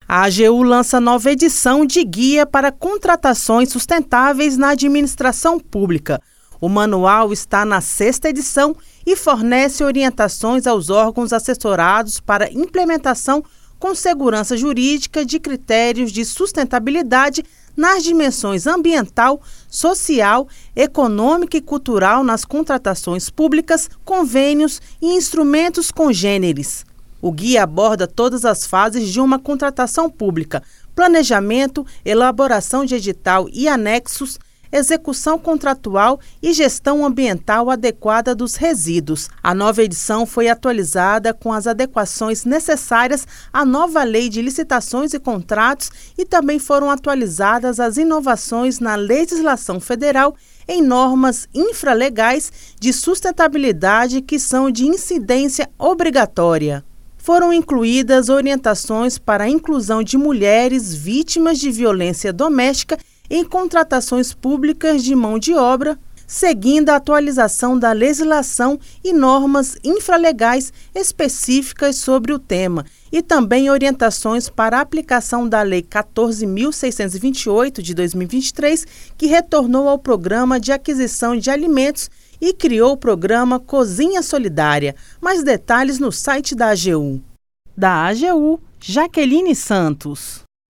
A AGU lança nova edição de Guia para Contratações Sustentáveis na Administração Pública. O manual está na 6ª edição e fornece orientações aos órgãos assessorados para implementação com segurança jurídica de critérios de sustentabilidade nas dimensões ambiental, social, econômica e cultural nas contratações públicas, convênios e instrumentos congêneres. O guia aborda todas as fases de uma contratação pública: planejamento, elaboração de edital e anexos, execução contratual e gestão ambiental adequada dos resíduos. A nova edição foi atualizada com as adequações necessárias à nova Lei de Licitações e Contratos e também foram atualizadas as inovações na legislação federal em normas infralegais de sustentabilidade que são de incidência obrigatória. Foram incluídas orientações para a inclusão de mulheres vítimas de violência doméstica em contratações públicas de mão de obra, seguindo a atualização da legislação e normas infralegais específicas sobre o tema, e também orientações para a aplicação da Lei 14.628 de 2023, que retornou ao Programa de Aquisição de Alimentos e criou o programa Cozinha Solidária. Mais detalhes no site da AGU. Da AGU, Jaqueline Santos.